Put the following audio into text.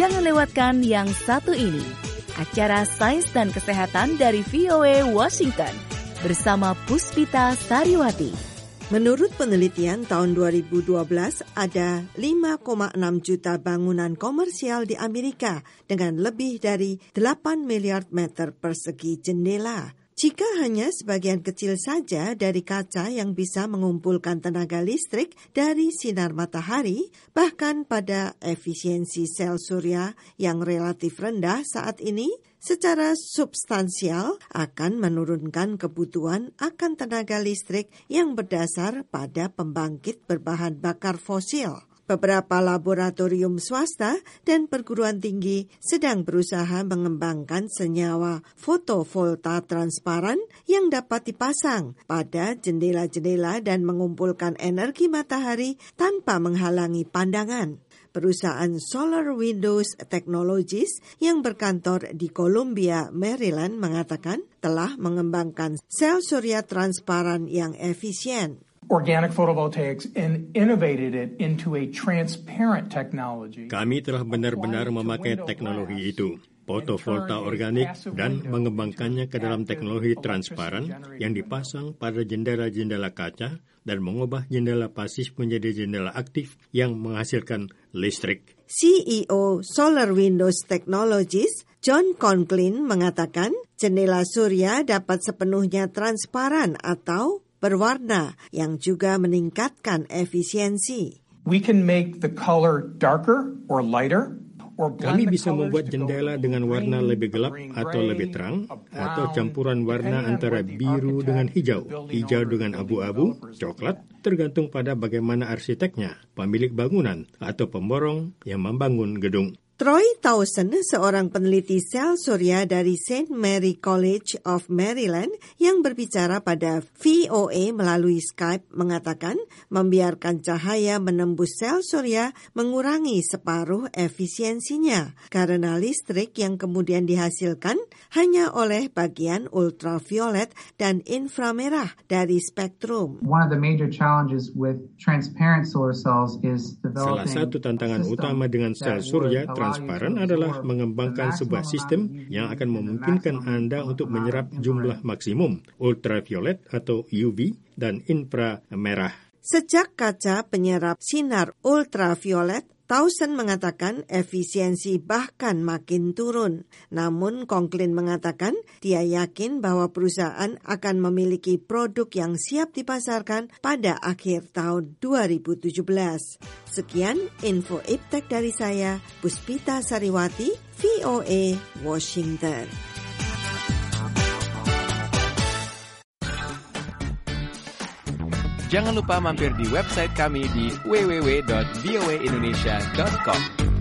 Jangan lewatkan yang satu ini, acara Sains dan Kesehatan dari VOA Washington bersama Puspita Sariwati. Menurut penelitian tahun 2012, ada 5,6 juta bangunan komersial di Amerika dengan lebih dari 8 miliar meter persegi jendela. Jika hanya sebagian kecil saja dari kaca yang bisa mengumpulkan tenaga listrik dari sinar matahari, bahkan pada efisiensi sel surya yang relatif rendah saat ini, secara substansial akan menurunkan kebutuhan akan tenaga listrik yang berdasar pada pembangkit berbahan bakar fosil. Beberapa laboratorium swasta dan perguruan tinggi sedang berusaha mengembangkan senyawa fotovolta transparan yang dapat dipasang pada jendela-jendela dan mengumpulkan energi matahari tanpa menghalangi pandangan. Perusahaan Solar Windows Technologies yang berkantor di Columbia, Maryland mengatakan telah mengembangkan sel surya transparan yang efisien. Organic photovoltaics and innovated it into a transparent technology. Kami telah benar-benar memakai teknologi itu, fotovolta organik, dan mengembangkannya ke dalam teknologi transparan yang dipasang pada jendela-jendela kaca dan mengubah jendela pasif menjadi jendela aktif yang menghasilkan listrik. CEO Solar Windows Technologies, John Conklin, mengatakan jendela surya dapat sepenuhnya transparan atau berwarna yang juga meningkatkan efisiensi. We can make the color darker or lighter. Kami bisa membuat jendela dengan warna lebih gelap atau lebih terang, atau campuran warna antara biru dengan hijau, hijau dengan abu-abu, coklat, tergantung pada bagaimana arsiteknya, pemilik bangunan, atau pemborong yang membangun gedung. Troy Towson, seorang peneliti sel surya dari St. Mary College of Maryland yang berbicara pada VOA melalui Skype, mengatakan membiarkan cahaya menembus sel surya mengurangi separuh efisiensinya karena listrik yang kemudian dihasilkan hanya oleh bagian ultraviolet dan inframerah dari spektrum. One of the major challenges with transparent solar cells is developing. Salah satu tantangan utama dengan sel surya transparan adalah mengembangkan sebuah sistem yang akan memungkinkan Anda untuk menyerap jumlah maksimum ultraviolet atau UV dan inframerah. Sejak kaca penyerap sinar ultraviolet, Towson mengatakan efisiensi bahkan makin turun. Namun Conklin mengatakan dia yakin bahwa perusahaan akan memiliki produk yang siap dipasarkan pada akhir tahun 2017. Sekian info Iptek dari saya, Puspita Sariwati, VOA, Washington. Jangan lupa mampir di website kami di www.voaindonesia.com.